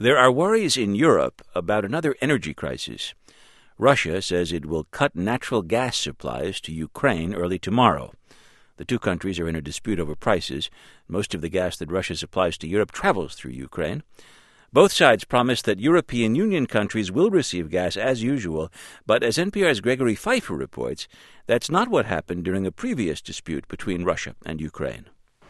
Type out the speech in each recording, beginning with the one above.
There are worries in Europe about another energy crisis. Russia says it will cut natural gas supplies to Ukraine early tomorrow. The two countries are in a dispute over prices. Most of the gas that Russia supplies to Europe travels through Ukraine. Both sides promise that European Union countries will receive gas as usual, but as NPR's Gregory Pfeiffer reports, that's not what happened during a previous dispute between Russia and Ukraine.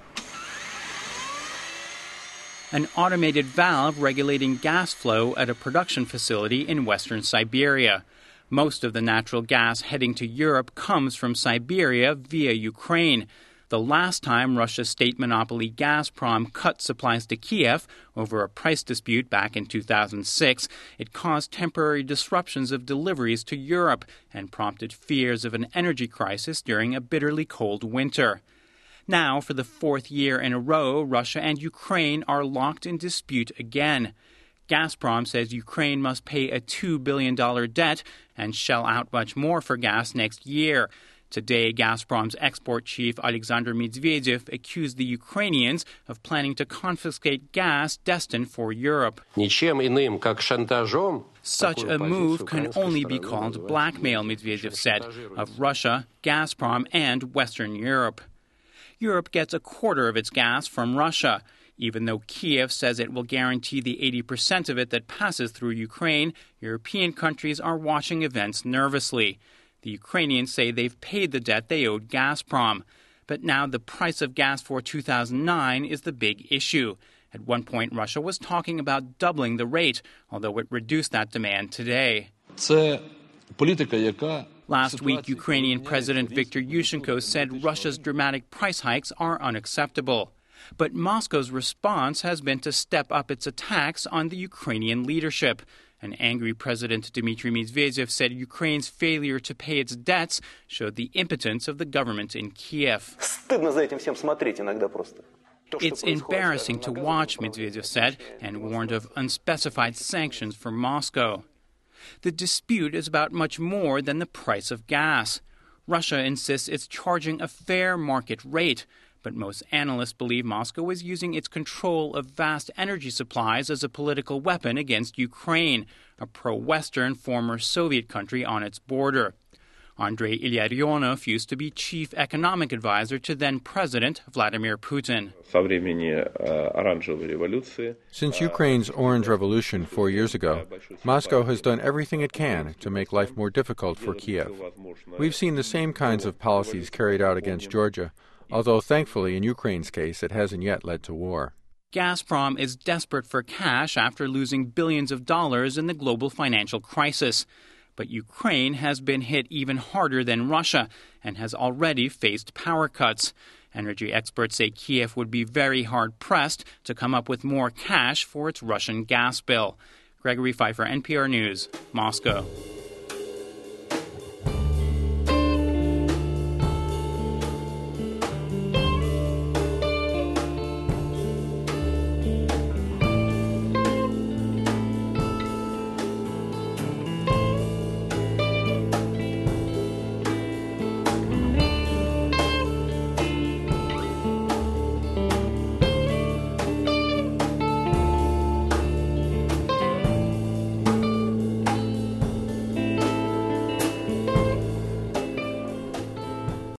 An automated valve regulating gas flow at a production facility in western Siberia. Most of the natural gas heading to Europe comes from Siberia via Ukraine. The last time Russia's state monopoly Gazprom cut supplies to Kiev over a price dispute back in 2006, it caused temporary disruptions of deliveries to Europe and prompted fears of an energy crisis during a bitterly cold winter. Now, for the fourth year in a row, Russia and Ukraine are locked in dispute again. Gazprom says Ukraine must pay a $2 billion debt and shell out much more for gas next year. Today, Gazprom's export chief Alexander Medvedev accused the Ukrainians of planning to confiscate gas destined for Europe. Such a move can only be called blackmail, Medvedev said, of Russia, Gazprom, and Western Europe. Europe gets a quarter of its gas from Russia. Even though Kiev says it will guarantee the 80% of it that passes through Ukraine, European countries are watching events nervously. The Ukrainians say they've paid the debt they owed Gazprom. But now the price of gas for 2009 is the big issue. At one point, Russia was talking about doubling the rate, although it reduced that demand today. Last week, Ukrainian President Viktor Yushchenko said Russia's dramatic price hikes are unacceptable. But Moscow's response has been to step up its attacks on the Ukrainian leadership. An angry President Dmitry Medvedev said Ukraine's failure to pay its debts showed the impotence of the government in Kiev. It's embarrassing to watch, Medvedev said, and warned of unspecified sanctions for Moscow. The dispute is about much more than the price of gas. Russia insists it's charging a fair market rate, but most analysts believe Moscow is using its control of vast energy supplies as a political weapon against Ukraine, a pro-Western former Soviet country on its border. Andrei Illarionov used to be chief economic advisor to then-President Vladimir Putin. Since Ukraine's Orange Revolution 4 years ago, Moscow has done everything it can to make life more difficult for Kiev. We've seen the same kinds of policies carried out against Georgia, although thankfully in Ukraine's case it hasn't yet led to war. Gazprom is desperate for cash after losing billions of dollars in the global financial crisis. But Ukraine has been hit even harder than Russia and has already faced power cuts. Energy experts say Kiev would be very hard-pressed to come up with more cash for its Russian gas bill. Gregory Pfeiffer, NPR News, Moscow.